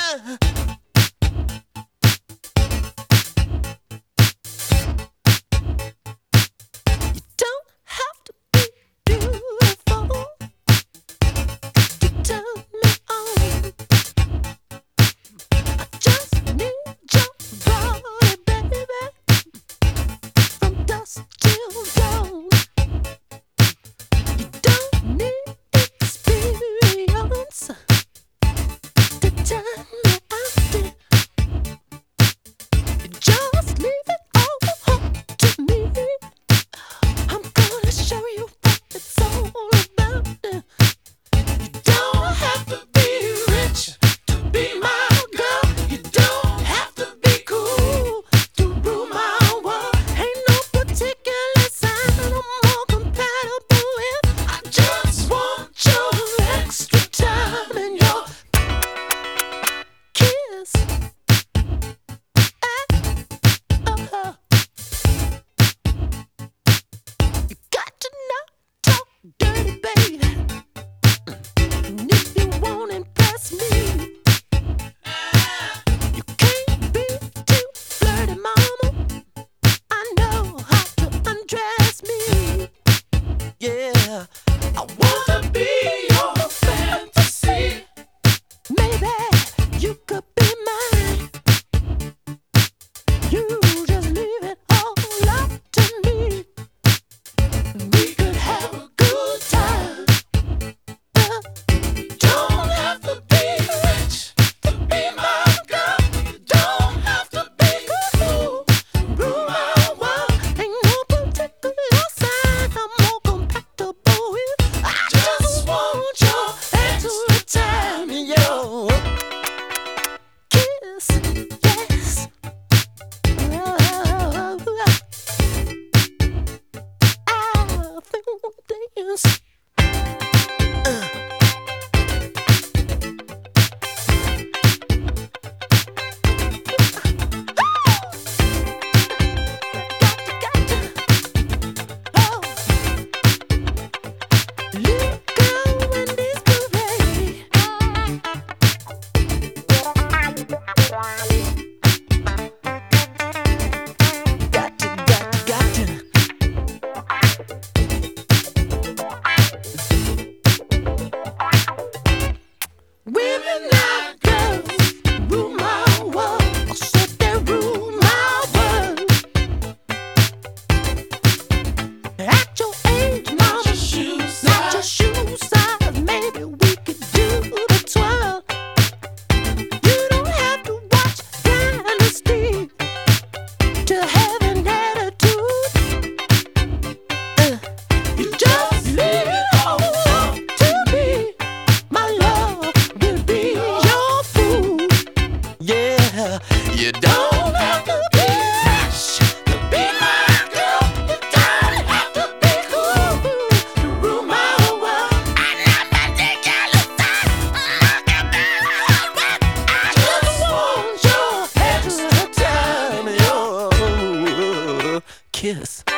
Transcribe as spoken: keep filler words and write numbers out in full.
You don't have to be rich to be my girl. You don't have to be cool to rule my world. And I'm not taking your side. I'm not gonna work. I just want your extra time, your kiss.